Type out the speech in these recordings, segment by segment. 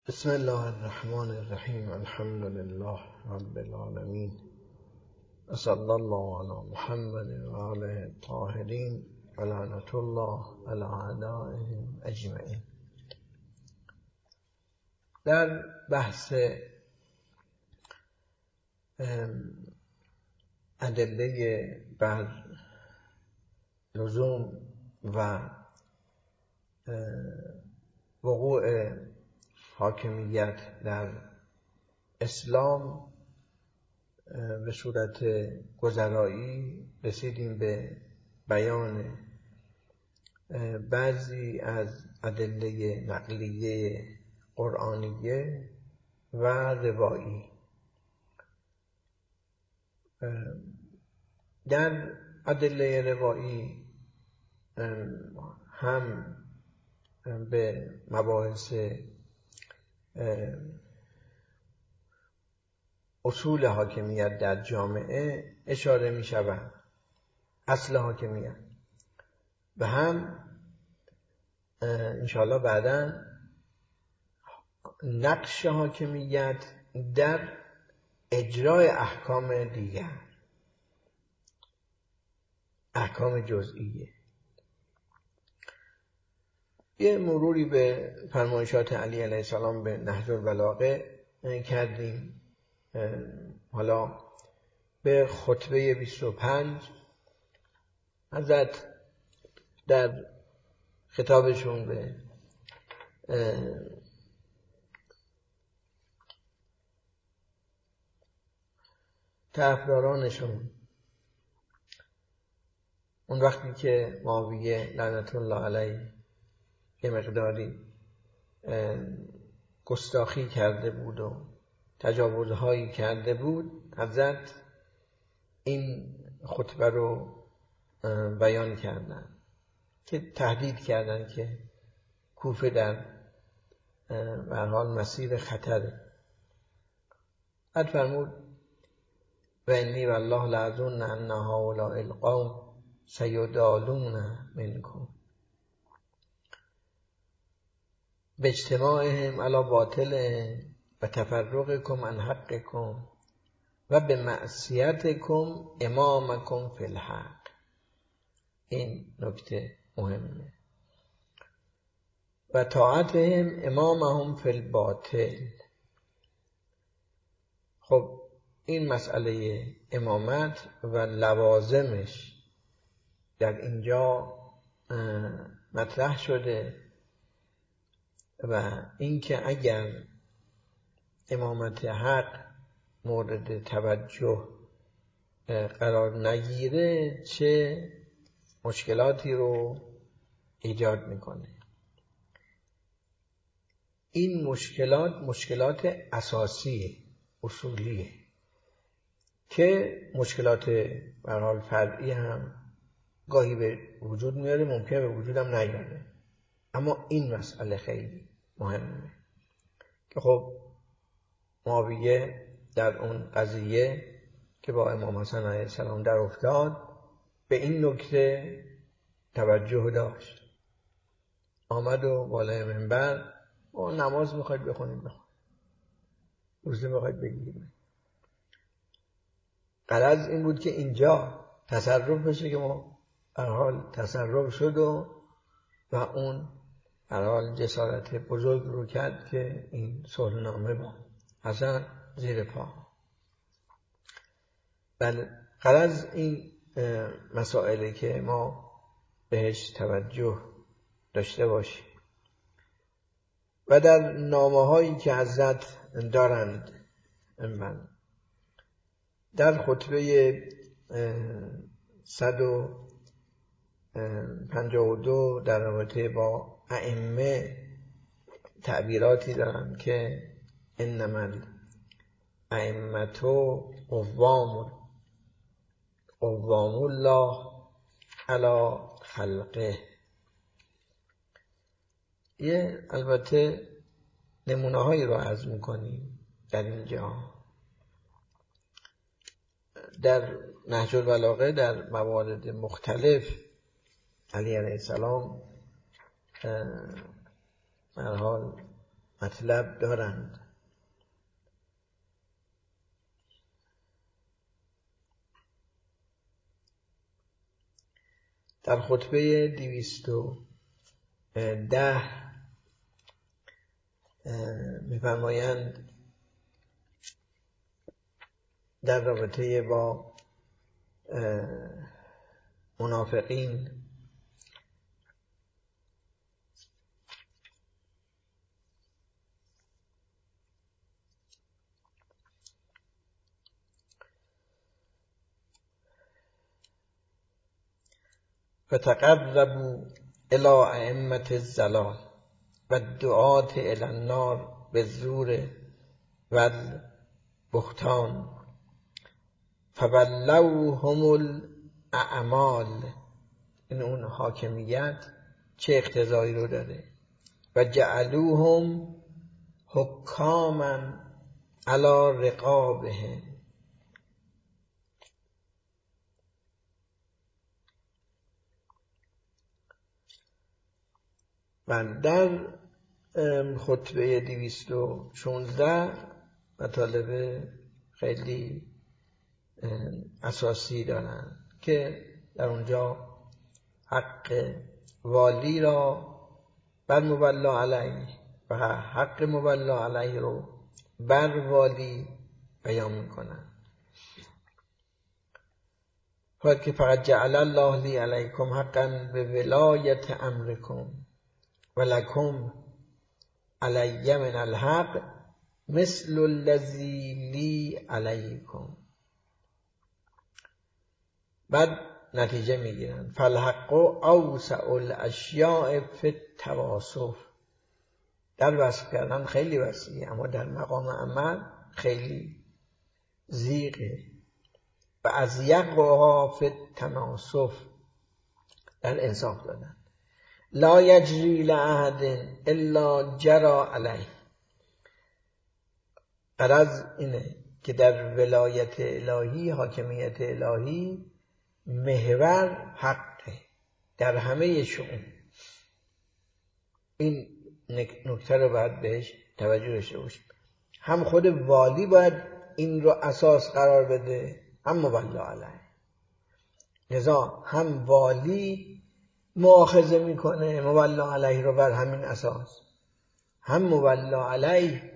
بسم الله الرحمن الرحیم. الحمد لله رب العالمین و صلی الله علی محمد و آله الطاهرین و لعنة الله علی اعدائهم اجمعین. در بحث ادله بر لزوم و وقوع حاکمیت در اسلام به صورت گذرایی رسیدیم به بیان بعضی از ادله نقلیه قرآنیه و روایی. در ادله روایی هم به مباحث اصول حاکمیت در جامعه اشاره می شود، اصل حاکمیت، و هم انشاءالله بعدا نقش حاکمیت در اجرای احکام دیگر، احکام جزئیه. یه مروری به فرمایشات علی علیه السلام به نهج البلاغه کردیم. حالا به خطبه 25 حضرت در خطابشون به طرفدارانشون، اون وقتی که معاویه لعنت الله علیه یه مقداری گستاخی کرده بود و تجاوزهایی کرده بود، حضرت این خطبه رو بیان کردن که تهدید کردن که کوفه در حال مسیر خطره. بعد فرمود و انی والله لأظن ان هؤلاء القوم سیدالون منکم باجتماعهم علی باطلهم و تفرقکم عن حقکم و به معصیتکم امامکم فی الحق. این نکته مهمه. و طاعتهم امامهم فی الباطل. خب این مسئله امامت و لوازمش در اینجا مطرح شده و اینکه اگر امامت حق مورد توجه قرار نگیره چه مشکلاتی رو ایجاد میکنه. این مشکلات اساسیه، اصولیه، که مشکلات به هر حال فرعی هم گاهی به وجود میاره، ممکنه به وجود هم نیاره، اما این مسئله خیلی مهمه که خب معاویه در اون قضیه که با امام حسن علیه السلام در افتاد به این نکته توجه داشت. آمد و بالای منبر و نماز میخواید بخونید، روزه میخواید بگیرید. غرض این بود که اینجا تصرف بشه که ما هر حال تصرف شد و اون هر حال جسارت بزرگ رو کرد که این صلح‌نامه با حسن زیر پا. بله، غرض این مسائلی که ما بهش توجه داشته باشیم. و در نامه هایی که حضرت دارند، من در خطبه 152 در رابطه با ائمه تعبیراتی دارند که انما الائمة قوام الله علی خلقه. یه البته نمونه هایی رو عرض میکنیم در اینجا. در نهج البلاغه در موارد مختلف علی علیه السلام به هر حال مطلب دارند. در خطبه 210 می‌فرمایند در رابطه با منافقین فتقربوا الی ائمة الضلال و الدعاة الی النار بالزور و البهتان فولوهم الاعمال. این اون حاکمیت چه اقتضایی رو داره. و جعلوهم حکاما علی رقابهم. من در خطبه 216 مطالب خیلی اساسی دارن که در اونجا حق والی را بر مولا علیه و حق مولا علیه رو بر والی بیان میکنن. که فقط جعل الله لی علیکم حقا به ولایت امرکم و لکم علی من الحق مثل الذی لی علیکم. بعد نتیجه میگیرن فالحق اوسع الاشیاء فی التواصف. در وصف کردن خیلی وسیعه، اما در مقام عمل خیلی ضیقه. و اضیقها فی التناصف، در انصاف دادن. لا یجری لاحد الا جرى علیه. غرض اینه که در ولایت الهی، حاکمیت الهی، محور حقه در همه شؤون. این نکته رو باید بهش توجه داشته باشیم. هم خود والی باید این رو اساس قرار بده، هم مولا علیه. لذا هم والی مؤاخذه میکنه مولا علیه رو بر همین اساس، هم مولا علیه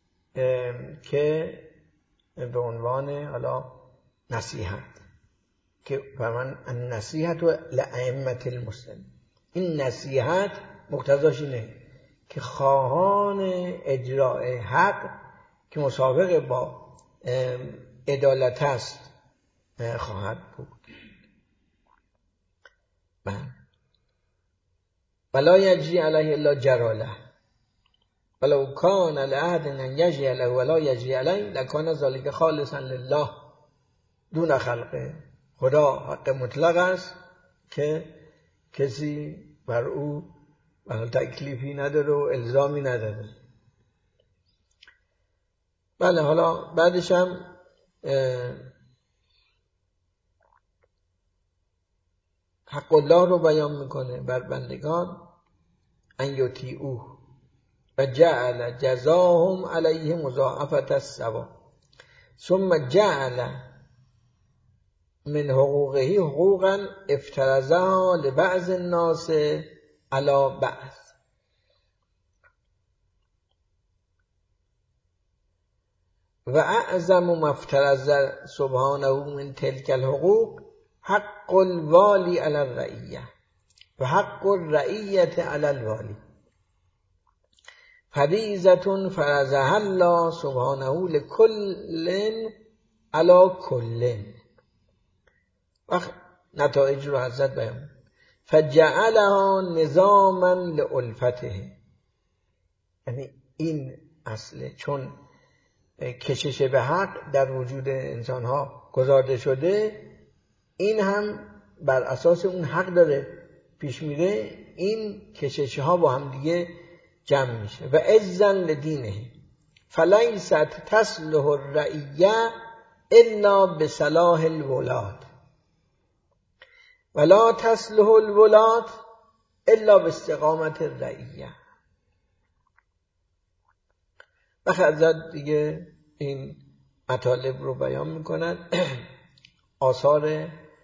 که به عنوان حالا نصیحت که فرمان النصیحت لائمة المسلمین. این نصیحت مقتضاش اینه که خواهان اجراء حق که مسابقه با عدالت است خواهد بود. ولا یجری علیه الا جراله ولو کان لأحد ان یجری علیه ولا یجری علیه لکان ذلک خالصا لله دون خلقه. خدا حق مطلق است که کسی بر او تکلیفی نداره و الزامی نداره. بله، حالا بعدش هم حق الله رو بیان میکنه بر بندگان ان یطیعوه و جعل جزاهم علیه مضاعفة الثواب ثم جعل من حقوقه حقوقا افترضها لبعض الناس علی بعض. و اعظم ما افترض سبحانه من تلك الحقوق حق الوالی علی الرعیه و حق الرعیه علی الوالی. فریضة فرضها الله سبحانه لكل علی کل. نتایج رو حضرت بیان فجعلها نظاما لألفته. یعنی این اصله، چون کشش به حق در وجود انسان ها گذارده شده، این هم بر اساس اون حق داره پیش میره، این کشش ها با هم دیگه جمع میشه. و عزا لدینه فلیست تصلح الرعیه الا بصلاح الولاد ولا تصلح الولاد الا باستقامت الرعیه. و حضرت دیگه این مطالب رو بیان میکنن. آثار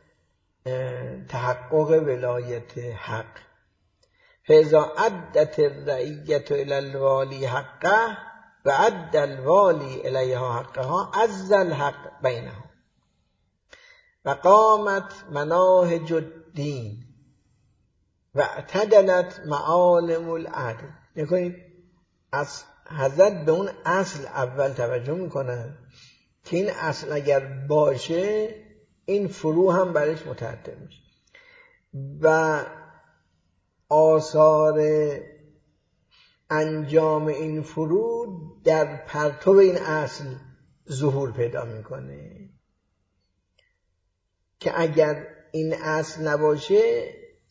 تحقق ولایت حق: فاذا عدت الرعیت الی الوالی حقه و عد الوالی الیها حقها عز الحق بینهم و قامت مناهج الدین و اعتدلت معالم العدل. نکنید از حضرت به اون اصل اول توجه میکنن که این اصل اگر باشه این فرو هم برش مترتب میشه و آثار انجام این فرو در پرتو این اصل ظهور پیدا میکنه که اگر این اصل نباشه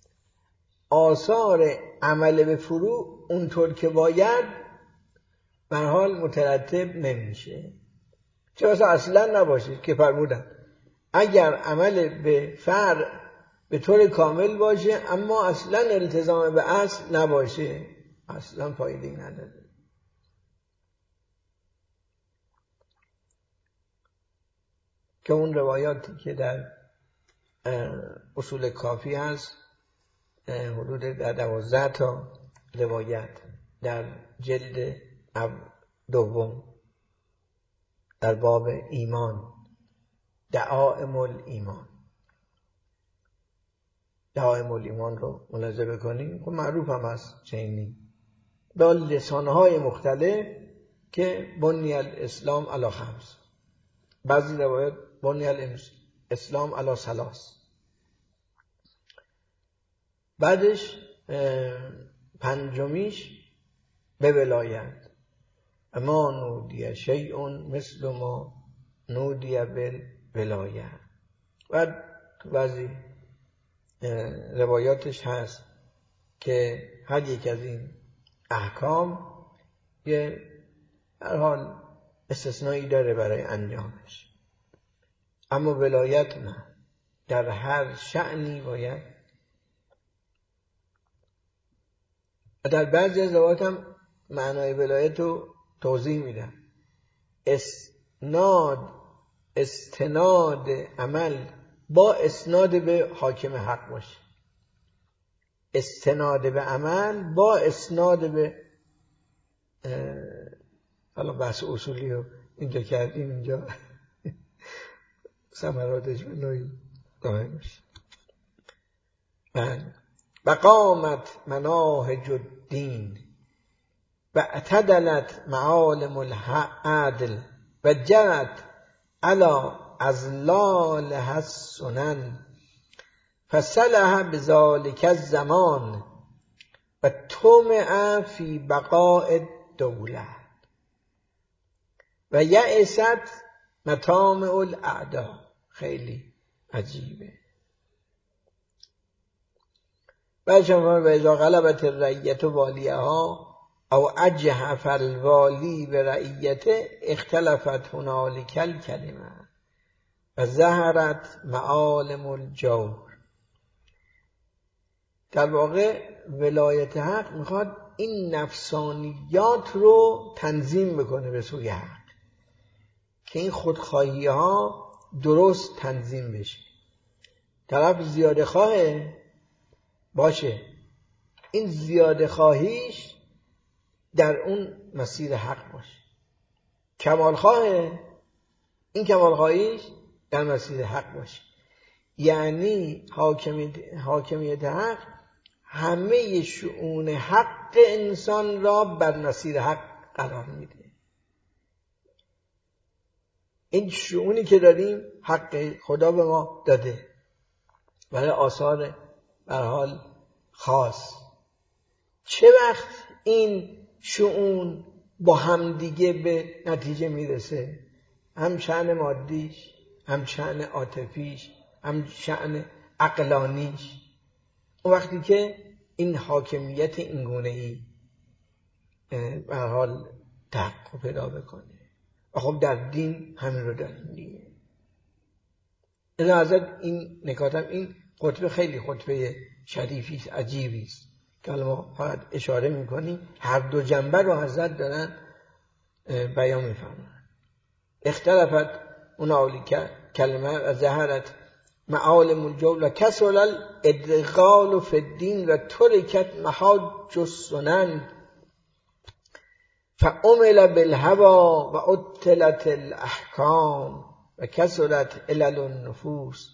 آثار عمل به فرو اونطور که باید به هر حال مترتب نمیشه. چه واسه اصلا نباشه که فرمودن اگر عمل به فرع به طور کامل باشه اما اصلا التزام به اصل نباشه اصلا فایده نداره. که اون روایاتی که در اصول کافی هست حدود در 12 تا روایت در جلد دوم در باب ایمان، دعائم الایمان رو ملاحظه بکنیم. خب معروف هم هست چینی با لسانهای مختلف که بنی الاسلام علی خمس، بعضی روایات بنی الاسلام علی ثلاث، بعدش پنجمیش به ولایت اما نودی شیء مثل ما نودی بالولایت. و تو بعضی روایاتش هست که هر یک از این احکام یه هر حال استثنایی داره برای انجامش، اما ولایت نه، در هر شأنی باید. در بعضی از روایات هم معنای ولایت رو توضیح میدن. استناد عمل با اسناد به حاکم حق باشه، استناد به عمل با اسناد به حالا بحث اصولی رو اینجا کردیم، اینجا ثمراتش به نوعی ظاهر میشه. و قامت مناهج الدین و اعتدلت معالم العدل و جرت علی اذلالها السنن فصلح بذلك الزمان و طمع فی بقاء الدوله و یأست مطامع الاعداء. خیلی عجیبه. و اذا غلبت الرعیت والیها او اجحف الوالی برعیته اختلفت هنالک الکلمه و ظهرت معالم الجور. در واقع ولایت حق میخواد این نفسانیات رو تنظیم بکنه به سوی حق که این خودخواهی ها درست تنظیم بشه. طرف زیاده خواهه باشه، این زیاده خواهیش در اون مسیر حق باشه. کمال خواهه، این کمال خواهیش در مسیر حق باشه. یعنی حاکمیت حق همه شؤون حق انسان را بر مسیر حق قرار میده. این شؤونی که داریم حق خدا به ما داده برای آثار به حال خاص. چه وقت این شؤون با هم دیگه به نتیجه میرسه؟ هم شأن مادیش، هم شأن عاطفیش، هم شأن عقلانیش. وقتی که این حاکمیت اینگونه‌ای به هر حال تحقق پیدا بکنه. خب در دین همین رو داریم دیگه. اذا حضرت این نکاتم، این خطبه خیلی خطبه شریفی است، عجیبی است که ما فقط اشاره میکنیم. هر دو جنبه رو حضرت دارن بیان می‌فرماید. اختلفت هنالک کلمه و ظهرت معالم الجول و کسر الادغال فی الدین و ترکت محاج السنن فعمل بالهوى و عطلت الاحکام و کسرت علل النفوس.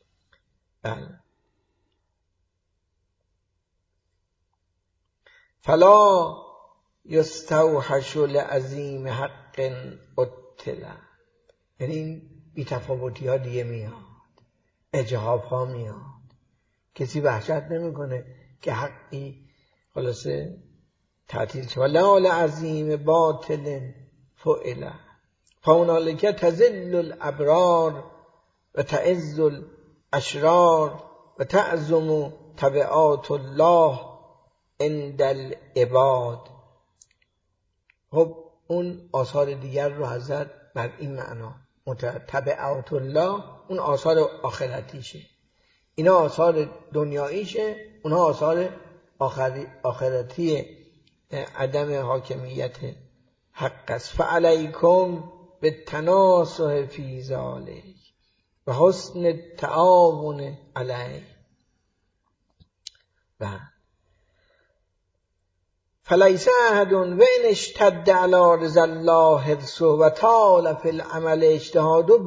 فلا یستوحش لعظیم حق عطل. یعنی این بی‌تفاوتی ها دیگه میاد، اجحاف ها میاد، کسی وحشت نمیکنه که حقی خلاصه تعطیل شد. ولا لعظیم باطل فعل فهنالک تذل الابرار و تعز الاشرار و تعظم تبعات الله عند العباد. خب اون آثار دیگر رو حضرت بر این معنا تبعات الله اون آثار آخرتیشه، اینا آثار دنیاییشه، اونها آثار آخرتی عدم حاکمیت حق است. فعلیکم بالتناصح فی ذلک و حسن التعاون علیه. فلیس احد و ان اشتد علی رضا الله حرصه و طال فی العمل اجتهاده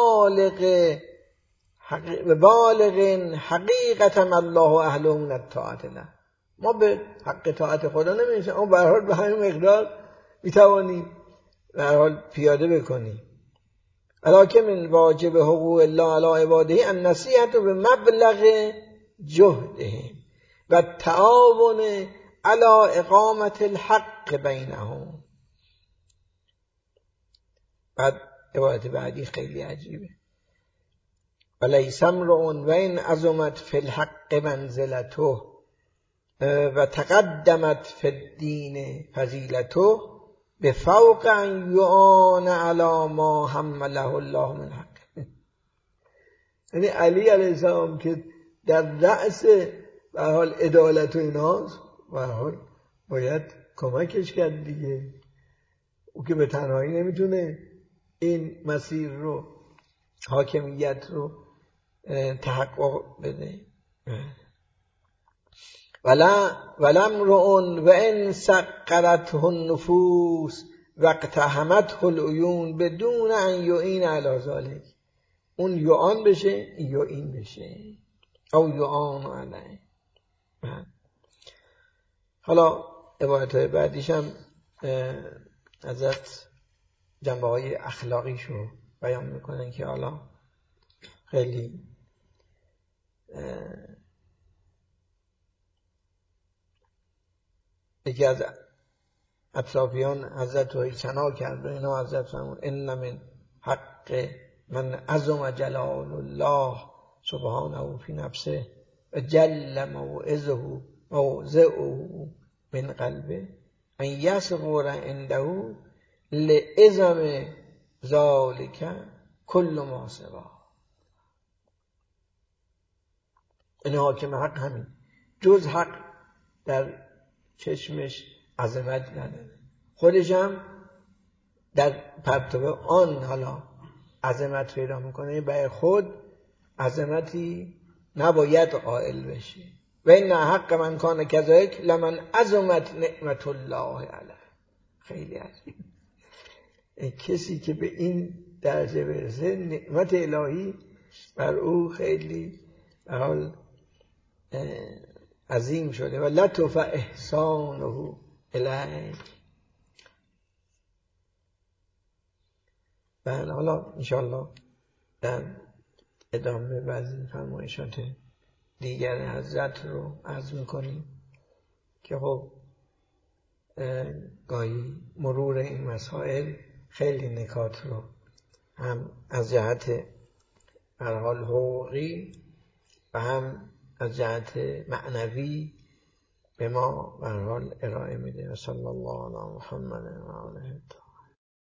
ببالغ حقیقتا الله اهله من الطاعت له. ما به حق طاعت خدا نمیرسیم، اما به هر حال به همین مقدار میتوانیم به هر حال پیاده بکنیم. ولکن من واجب حقوق الله علی عباده النصیحة به مبلغ جهدهم و التعاون علی اقامت الحق بینهم. بعد عبارت بعدی خیلی عجیبه. ولیس امرؤ و ان عظمت فی الحق منزلته و تقدمت فی الدین فضیلته بفوق ان یعان علی ما حمله الله من حق. یعنی علی علیه السلام که در رأس به حال عدالت و ایناست، به حال باید کمکش کرد دیگه. او که به تنهایی نمیتونه این مسیر رو، حاکمیت رو تحقق بده. ولم رؤون و ان سقرته النفوس و اقتحمته العیون بدون ان یعین علی ذلک. اون یعان بشه، یعین بشه، او یعان علیه. حالا عبارت بعدیش هم ازت جنبه های اخلاقیشو بیان میکنن که حالا خیلی یکی از اطرافیان حضرت رو ثنا کرد و اینا حضرت فرمود ان من حق من عظم جلال الله سبحانه فی نفسه و جل موضعه من قلبه ان یصغر عنده لعظم ذلک کل ما سوا. این حاکم حق همین، جز حق در چشمش عظمت نداره، خودش هم در پرتو آن حالا عظمت پیدا میکنه، برای خود عظمتی نباید قائل بشه. و این حق من کان کذالک لمن عظمت نعمت الله علیه. خیلی عجیب، کسی که به این درجه برسه نعمت الهی بر او خیلی به حال عظیم شده. و لطف احسانه الیه. بله، حالا انشاءالله در ادامه بعضی فرمایشات دیگر حضرت رو عرض میکنیم که خب گاهی مرور این مسائل خیلی نکات رو هم از جهت هر حال حقوقی و هم از جهت معنوی به ما به هر حال ارائه میده. و صلی الله علی محمد و آله.